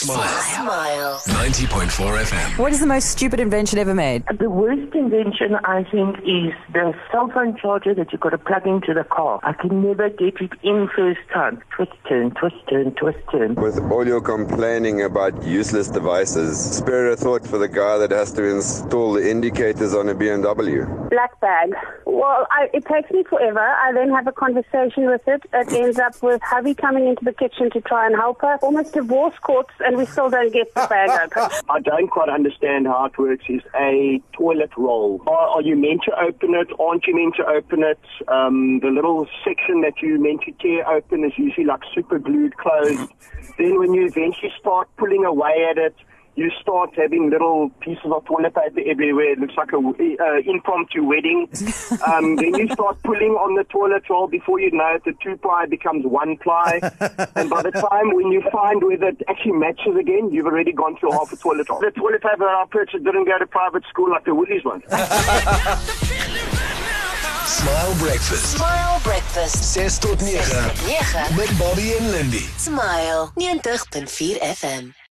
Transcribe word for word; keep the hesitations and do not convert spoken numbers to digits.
Smile. Smile. ninety point four F M. What is the most stupid invention ever made? The worst invention, I think, is the cell phone charger that you've got to plug into the car. I can never get it in first time. Twist, turn, twist, turn, twist, turn. With all your complaining about useless devices, spare a thought for the guy that has to install the indicators on a B M W. Black bag. Well, I, it takes me forever. I then have a conversation with it. It ends up with hubby coming into the kitchen to try and help her. Almost divorce courts, and we still don't get the bag open. I don't quite understand how it works. Is a toilet roll. Are, are you meant to open it? Aren't you meant to open it? Um, the little section that you meant to tear open is usually like super glued closed. Then when you eventually start pulling away at it, you start having little pieces of toilet paper everywhere. It looks like a uh, impromptu wedding. Um, then you start pulling on the toilet roll. Before you know it, the two ply becomes one ply. And by the time when you find whether it actually matches again, you've already gone through half a toilet roll. The toilet paper that I purchased didn't go to private school like the Woolies one. Smile Breakfast. Smile Breakfast. ses tot nege. nege. Met Bobby en Lindy. Smile. ninety point four F M.